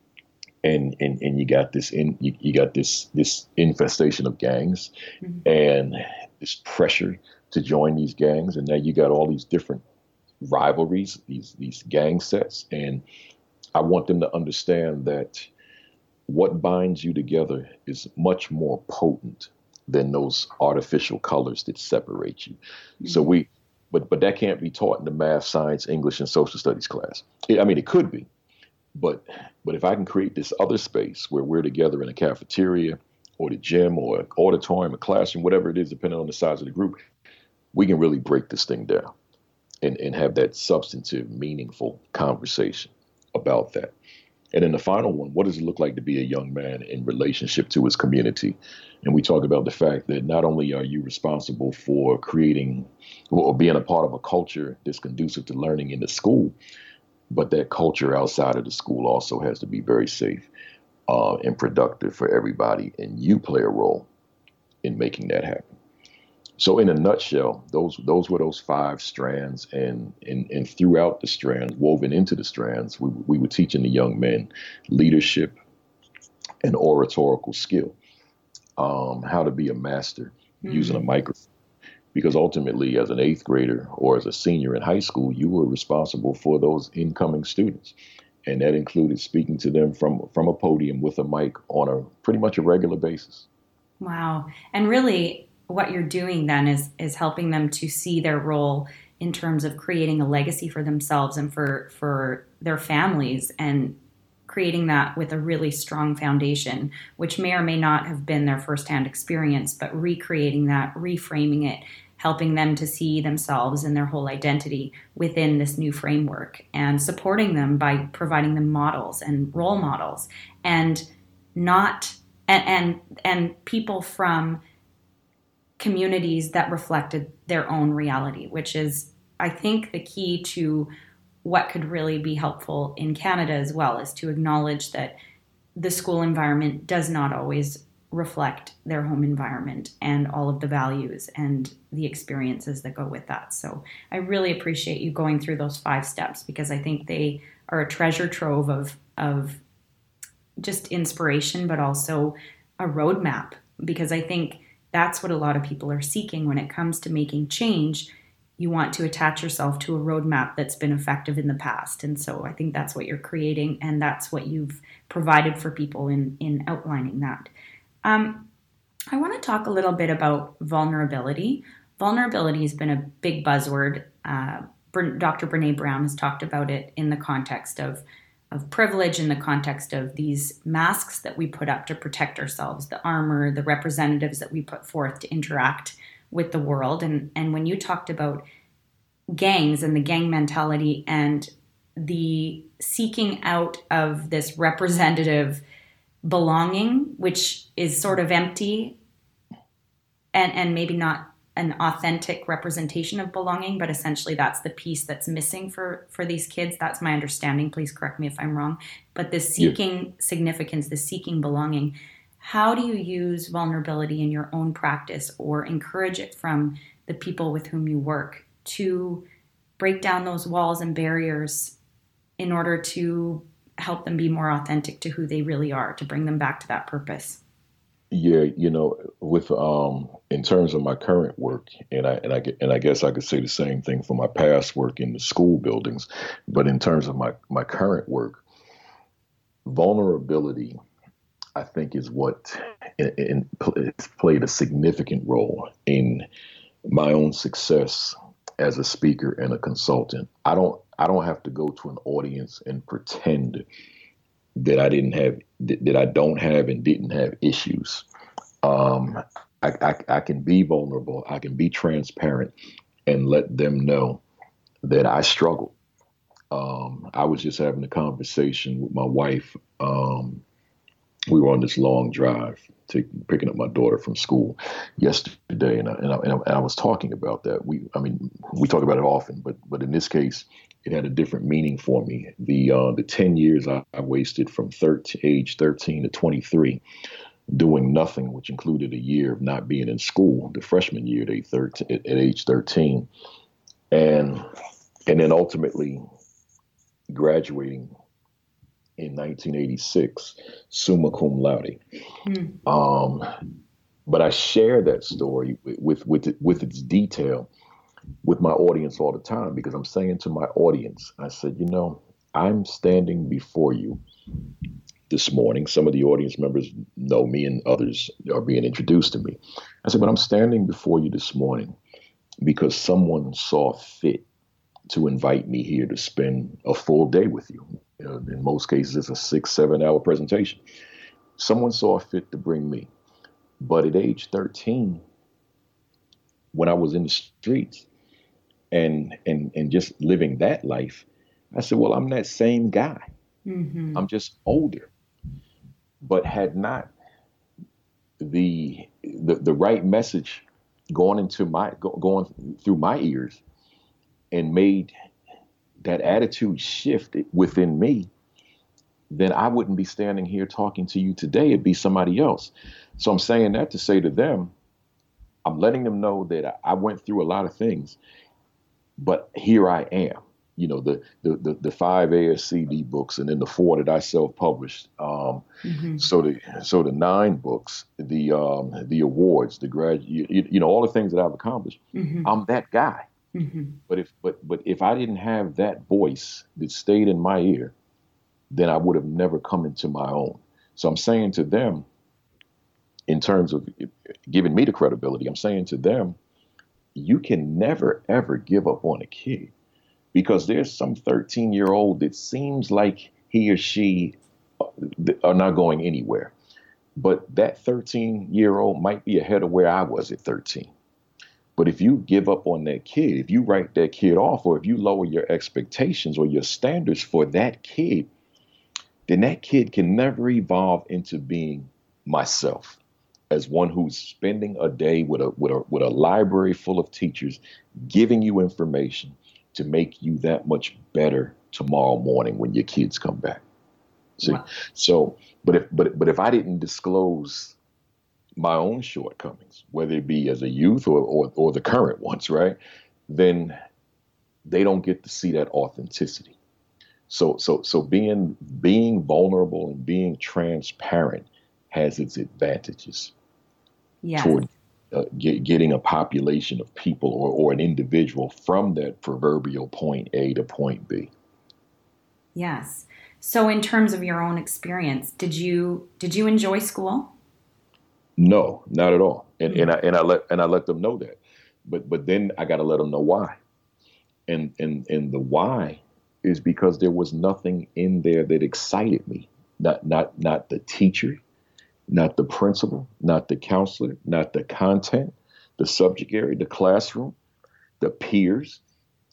and you got this infestation of gangs Mm-hmm. and this pressure to join these gangs, and now you got all these different rivalries, these gang sets, and I want them to understand that what binds you together is much more potent than those artificial colors that separate you. So Mm-hmm. but that can't be taught in the math, science, English, and social studies class. I mean, it could be, but if I can create this other space where we're together in a cafeteria or the gym or an auditorium, a classroom, whatever it is, depending on the size of the group, we can really break this thing down and have that substantive, meaningful conversation about that. And then the final one, what does it look like to be a young man in relationship to his community? And we talk about the fact that not only are you responsible for creating or being a part of a culture that's conducive to learning in the school, but that culture outside of the school also has to be very safe and productive for everybody. And you play a role in making that happen. So in a nutshell, those were those five strands, and throughout the strands, woven into the strands, we were teaching the young men leadership and oratorical skill, how to be a master using a Mm-hmm. microphone. Because ultimately, as an eighth grader or as a senior in high school, you were responsible for those incoming students, and that included speaking to them from a podium with a mic on a pretty much a regular basis. Wow. And really what you're doing then is helping them to see their role in terms of creating a legacy for themselves and for their families, and creating that with a really strong foundation, which may or may not have been their firsthand experience, but recreating that, reframing it, helping them to see themselves and their whole identity within this new framework, and supporting them by providing them models and role models, and not and people from communities that reflected their own reality, which is, I think, the key to what could really be helpful in Canada as well, is to acknowledge that the school environment does not always reflect their home environment and all of the values and the experiences that go with that. So I really appreciate you going through those 5 steps, because I think they are a treasure trove of just inspiration, but also a roadmap, because I think that's what a lot of people are seeking when it comes to making change. You want to attach yourself to a roadmap that's been effective in the past. And so I think that's what you're creating, and that's what you've provided for people in outlining that. I want to talk a little bit about vulnerability. Vulnerability has been a big buzzword. Dr. Brene Brown has talked about it in the context of privilege, in the context of these masks that we put up to protect ourselves, the armor, the representatives that we put forth to interact with the world. And when you talked about gangs and the gang mentality and the seeking out of this representative belonging, which is sort of empty and maybe not an authentic representation of belonging, but essentially that's the piece that's missing for these kids. That's my understanding. Please correct me if I'm wrong. But this seeking significance, this seeking belonging, how do you use vulnerability in your own practice, or encourage it from the people with whom you work, to break down those walls and barriers in order to help them be more authentic to who they really are, to bring them back to that purpose? Yeah, with in terms of my current work, and I guess I could say the same thing for my past work in the school buildings, but in terms of my current work, vulnerability, I think, is what it's played a significant role in my own success as a speaker and a consultant. I don't have to go to an audience and pretend that I don't have and didn't have issues. I can be vulnerable. I can be transparent and let them know that I struggle. I was just having a conversation with my wife. We were on this long drive picking up my daughter from school yesterday, and I was talking about that. We talk about it often, but in this case, it had a different meaning for me. The 10 years I wasted from age 13 to 23 doing nothing, which included a year of not being in school, the freshman year at age 13, and then ultimately graduating in 1986, summa cum laude. But I share that story with its detail with my audience all the time, because I'm saying to my audience, I said, I'm standing before you this morning. Some of the audience members know me and others are being introduced to me. I said, but I'm standing before you this morning because someone saw fit to invite me here to spend a full day with you. In most cases, it's a 6-7 hour presentation. Someone saw fit to bring me. But at age 13, when I was in the streets and just living that life, I said, well, I'm that same guy. Mm-hmm. I'm just older, but had not the right message going through my ears and made that attitude shift within me, then I wouldn't be standing here talking to you today. It'd be somebody else. So I'm saying that to say to them, I'm letting them know that I went through a lot of things, but here I am. The 5 ASCD books, and then the 4 that I self-published. Mm-hmm. So the 9 books, the awards, the all the things that I've accomplished. Mm-hmm. I'm that guy. Mm-hmm. But if I didn't have that voice that stayed in my ear, then I would have never come into my own. So I'm saying to them, in terms of giving me the credibility, I'm saying to them, you can never, ever give up on a kid, because there's some 13-year-old that seems like he or she are not going anywhere. But that 13-year-old might be ahead of where I was at 13. But if you give up on that kid, if you write that kid off, or if you lower your expectations or your standards for that kid, then that kid can never evolve into being myself, as one who's spending a day with a library full of teachers, giving you information to make you that much better tomorrow morning when your kids come back. See, wow. So, but if I didn't disclose my own shortcomings, whether it be as a youth or the current ones, right, then they don't get to see that authenticity. So being vulnerable and being transparent has its advantages. Yes. Toward getting a population of people or an individual from that proverbial point A to point B. Yes. So in terms of your own experience, did you enjoy school? No, not at all. And I let them know that. But then I got to let them know why. And the why is because there was nothing in there that excited me. Not the teacher, not the principal, not the counselor, not the content, the subject area, the classroom, the peers.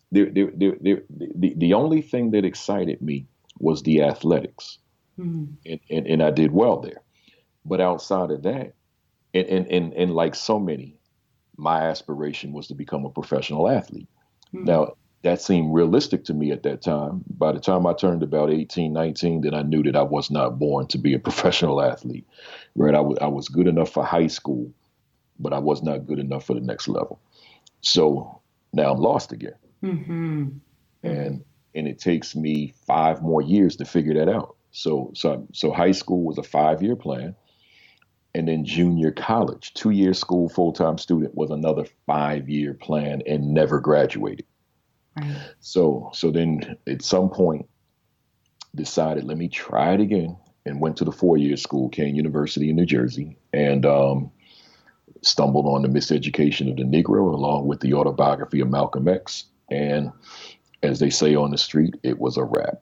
The only thing that excited me was the athletics. Mm-hmm. And I did well there. But outside of that, and like so many, my aspiration was to become a professional athlete. Mm-hmm. Now, that seemed realistic to me at that time. By the time I turned about 18, 19, then I knew that I was not born to be a professional athlete. Right? I was good enough for high school, but I was not good enough for the next level. So now I'm lost again. Mm-hmm. And it takes me 5 more years to figure that out. So high school was a 5-year plan. And then junior college, 2-year school, full-time student, was another 5-year plan, and never graduated. Right. So then at some point decided, let me try it again, and went to the 4-year school, Kean University in New Jersey, and stumbled on the Miseducation of the Negro along with the autobiography of Malcolm X. And as they say on the street, it was a wrap.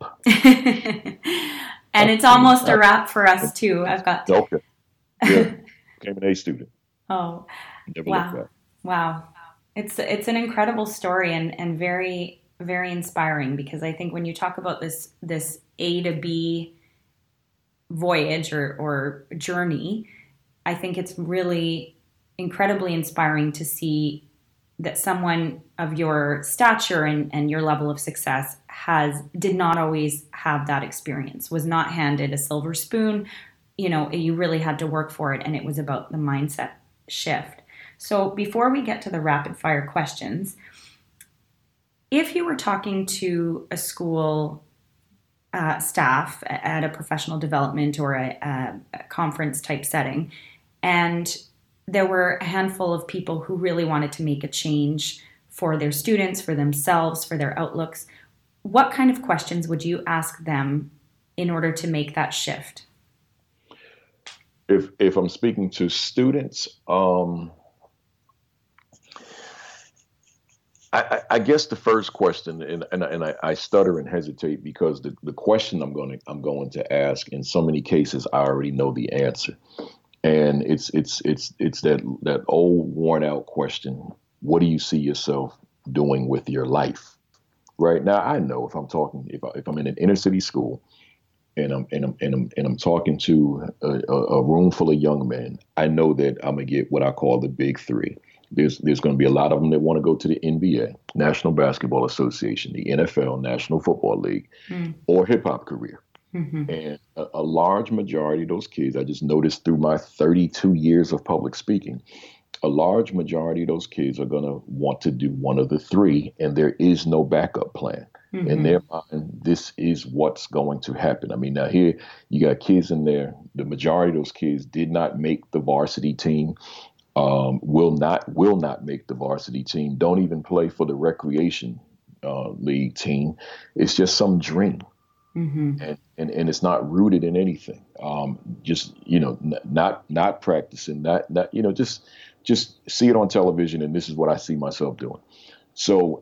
And it's almost a wrap for us too. I've got to. Okay. Yeah. Became an A student. Oh, never wow. looked back. Wow. It's an incredible story and very, very inspiring, because I think when you talk about this A to B voyage or journey, I think it's really incredibly inspiring to see that someone of your stature and your level of success did not always have that experience, was not handed a silver spoon. You know, you really had to work for it, and it was about the mindset shift. So before we get to the rapid fire questions, if you were talking to a school staff at a professional development or a conference type setting, and there were a handful of people who really wanted to make a change for their students, for themselves, for their outlooks, what kind of questions would you ask them in order to make that shift? If I'm speaking to students, I guess the first question, and I stutter and hesitate because the question I'm going to ask, in so many cases I already know the answer, and it's that old worn out question: what do you see yourself doing with your life? Right now, I know if I'm in an inner city school, and I'm talking to a room full of young men, I know that I'm gonna get what I call the big three. There's going to be a lot of them that want to go to the NBA, National Basketball Association, the NFL, National Football League, or hip hop career. Mm-hmm. And a large majority of those kids, I just noticed through my 32 years of public speaking, a large majority of those kids are going to want to do one of the three, and there is no backup plan. Mm-hmm. In their mind, this is what's going to happen. I mean, now here you got kids in there. The majority of those kids did not make the varsity team. Will not make the varsity team. Don't even play for the recreation league team. It's just some dream, and it's not rooted in anything. Just not practicing, not just see it on television, and this is what I see myself doing. So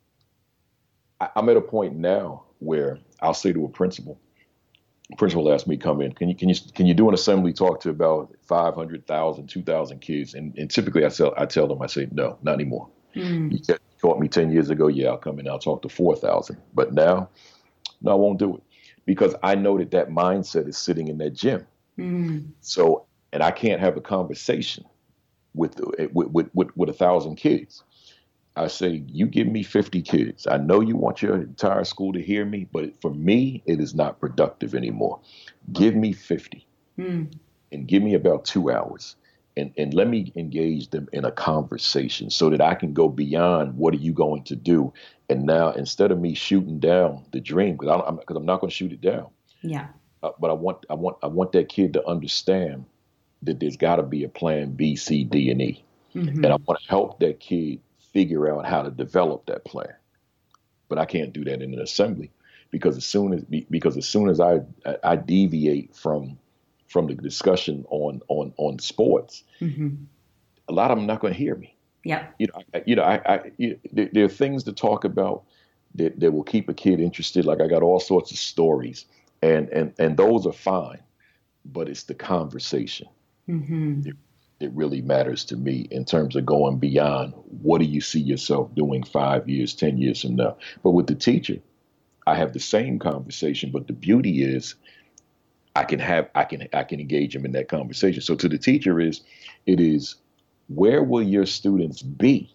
I'm at a point now where I'll say to a principal. Principal asked me to come in. Can you do an assembly talk to about 500,000, 2,000 kids? And typically I tell them, I say, no, not anymore. You taught me 10 years ago. Yeah, I'll come in. I'll talk to 4,000. But now, no, I won't do it because I know that mindset is sitting in that gym. So, and I can't have a conversation with 1,000 kids. I say, you give me 50 kids. I know you want your entire school to hear me, but for me, it is not productive anymore. Give me 50 and give me about 2 hours and let me engage them in a conversation so that I can go beyond what are you going to do? And now instead of me shooting down the dream, because I'm not going to shoot it down. Yeah. But I want that kid to understand that there's got to be a plan B, C, D, and E. And I want to help that kid figure out how to develop that plan. But I can't do that in an assembly because as soon as I deviate from the discussion on sports, a lot of them are not going to hear me. Yeah. There are things to talk about that will keep a kid interested. Like I got all sorts of stories and those are fine, but it's the conversation. It really matters to me in terms of going beyond what do you see yourself doing 5 years, 10 years from now. But with the teacher, I have the same conversation, but the beauty is I can engage him in that conversation. So to the teacher it is where will your students be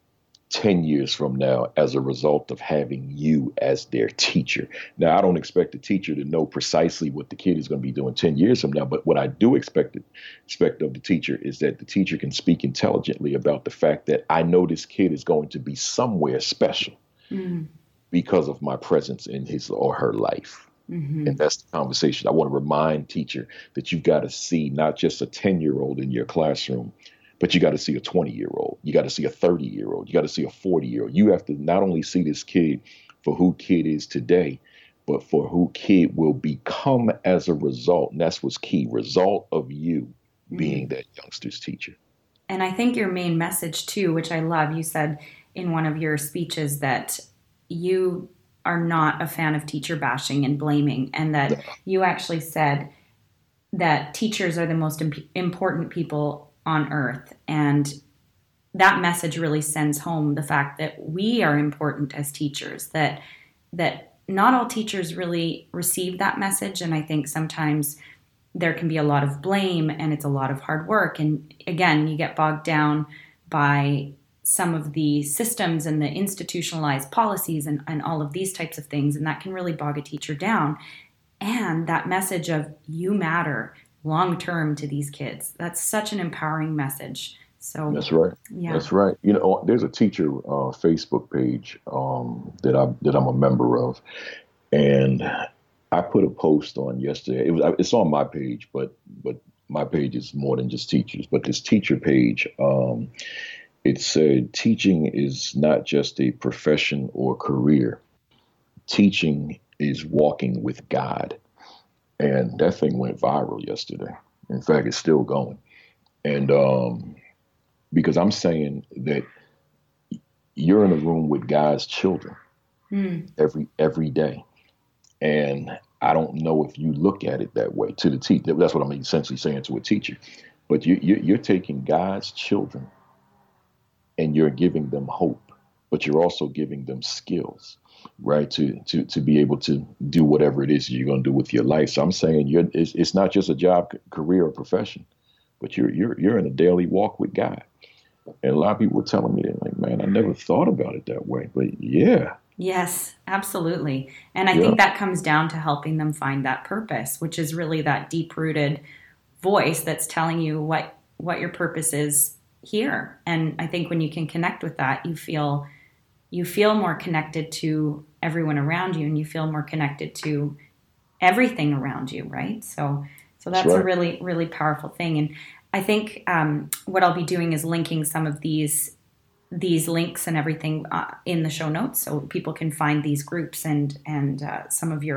10 years from now as a result of having you as their teacher? Now, I don't expect the teacher to know precisely what the kid is going to be doing 10 years from now, but what I do expect of the teacher is that the teacher can speak intelligently about the fact that I know this kid is going to be somewhere special because of my presence in his or her life. And that's the conversation. I want to remind teacher that you've got to see not just a 10-year-old in your classroom, but you got to see a 20-year-old. You got to see a 30-year-old. You got to see a 40-year-old. You have to not only see this kid for who kid is today, but for who kid will become as a result. And that's what's key. Result of you being that youngster's teacher. And I think your main message too, which I love, you said in one of your speeches that you are not a fan of teacher bashing and blaming, and that you actually said that teachers are the most important people on earth. And that message really sends home the fact that we are important as teachers, that not all teachers really receive that message. And I think sometimes there can be a lot of blame and it's a lot of hard work. And again, you get bogged down by some of the systems and the institutionalized policies and all of these types of things. And that can really bog a teacher down. And that message of you matter long-term to these kids, that's such an empowering message. So that's right. Yeah. That's right. There's a teacher Facebook page that I'm a member of, and I put a post on yesterday. It's on my page, but my page is more than just teachers. But this teacher page, it said teaching is not just a profession or career. Teaching is walking with God. And that thing went viral yesterday. In fact, it's still going. And because I'm saying that you're in a room with God's children every day. And I don't know if you look at it that way to the teacher. That's what I'm essentially saying to a teacher. But you're taking God's children and you're giving them hope, but you're also giving them skills, right? To be able to do whatever it is you're going to do with your life. So I'm saying it's not just a job, career, or profession, but you're in a daily walk with God. And a lot of people were telling me, they're like, man, I never thought about it that way. But yeah. Yes, absolutely. And I think that comes down to helping them find that purpose, which is really that deep-rooted voice that's telling you what your purpose is here. And I think when you can connect with that, you feel more connected to everyone around you, and you feel more connected to everything around you, right? So that's right. A really, really powerful thing. And I think what I'll be doing is linking some of these links and everything in the show notes, so people can find these groups and some of your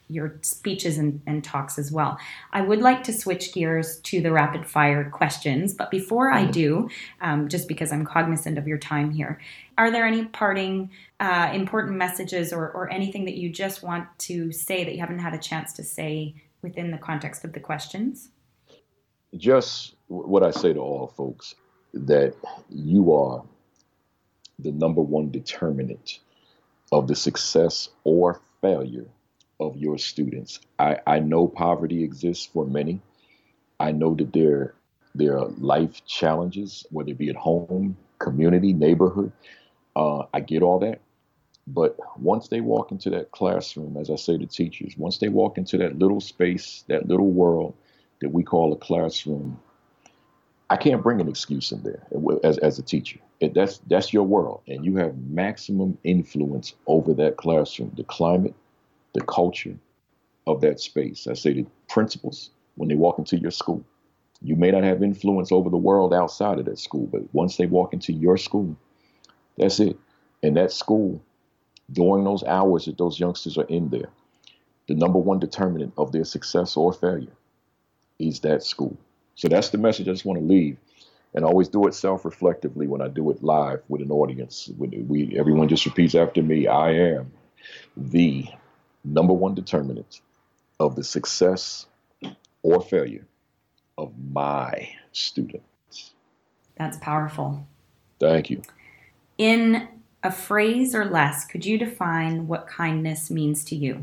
your speeches and talks as well. I would like to switch gears to the rapid fire questions, but before I do, just because I'm cognizant of your time here, are there any parting important messages or anything that you just want to say that you haven't had a chance to say within the context of the questions? Just what I say to all folks, that you are the number one determinant of the success or failure of your students. I know poverty exists for many. I know that there are life challenges, whether it be at home, community, neighborhood. I get all that. But once they walk into that classroom, as I say to teachers, once they walk into that little space, that little world that we call a classroom, I can't bring an excuse in there as a teacher. That's your world, and you have maximum influence over that classroom, the climate, the culture of that space. I say to principals, when they walk into your school, you may not have influence over the world outside of that school, but once they walk into your school, that's it. And that school, during those hours that those youngsters are in there, the number one determinant of their success or failure is that school. So that's the message I just want to leave. And I always do it self-reflectively when I do it live with an audience. Everyone just repeats after me, I am the number one determinant of the success or failure of my students. That's powerful. Thank you. In a phrase or less, could you define what kindness means to you?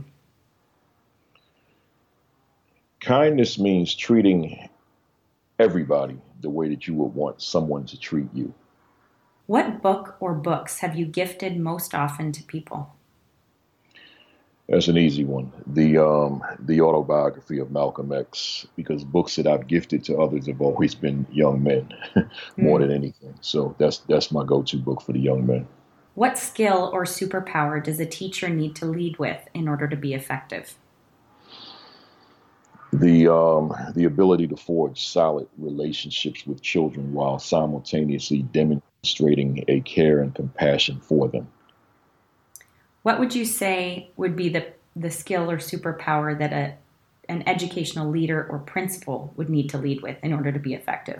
Kindness means treating everybody the way that you would want someone to treat you. What book or books have you gifted most often to people? That's an easy one. The autobiography of Malcolm X, because books that I've gifted to others have always been young men more than anything. So that's my go-to book for the young men. What skill or superpower does a teacher need to lead with in order to be effective? The ability to forge solid relationships with children while simultaneously demonstrating a care and compassion for them. What would you say would be the skill or superpower that an educational leader or principal would need to lead with in order to be effective?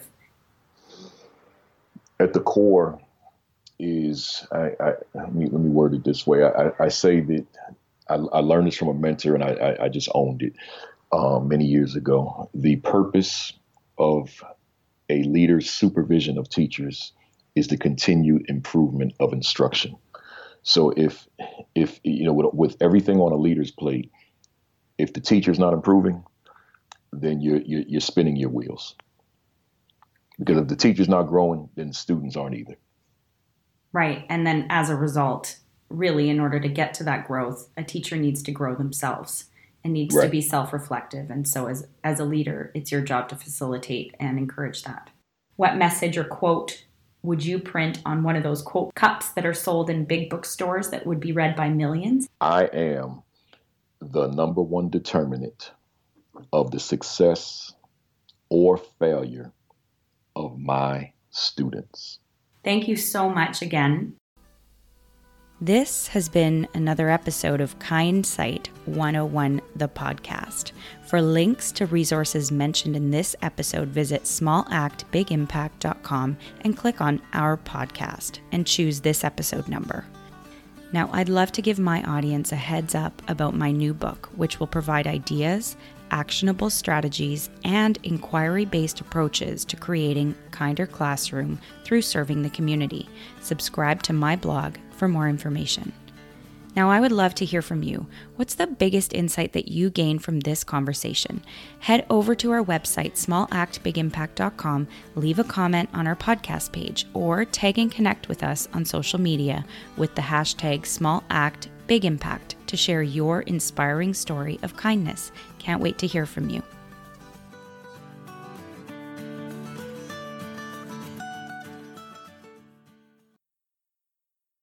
At the core is, let me word it this way. I say that I learned this from a mentor, and I just owned it many years ago. The purpose of a leader's supervision of teachers is the continued improvement of instruction. So if with everything on a leader's plate, if the teacher's not improving, then you're spinning your wheels. Because if the teacher's not growing, then students aren't either. Right. And then as a result, really, in order to get to that growth, a teacher needs to grow themselves and needs to be self-reflective. And so as a leader, it's your job to facilitate and encourage that. What message or quote would you print on one of those quote cups that are sold in big bookstores that would be read by millions? I am the number one determinant of the success or failure of my students. Thank you so much again. This has been another episode of Kindsight 101, the podcast. For links to resources mentioned in this episode, visit smallactbigimpact.com and click on our podcast and choose this episode number. Now, I'd love to give my audience a heads up about my new book, which will provide ideas, actionable strategies, and inquiry-based approaches to creating a kinder classroom through serving the community. Subscribe to my blog for more information. Now, I would love to hear from you. What's the biggest insight that you gained from this conversation? Head over to our website, smallactbigimpact.com, leave a comment on our podcast page, or tag and connect with us on social media with the hashtag SmallActBigImpact to share your inspiring story of kindness. Can't wait to hear from you.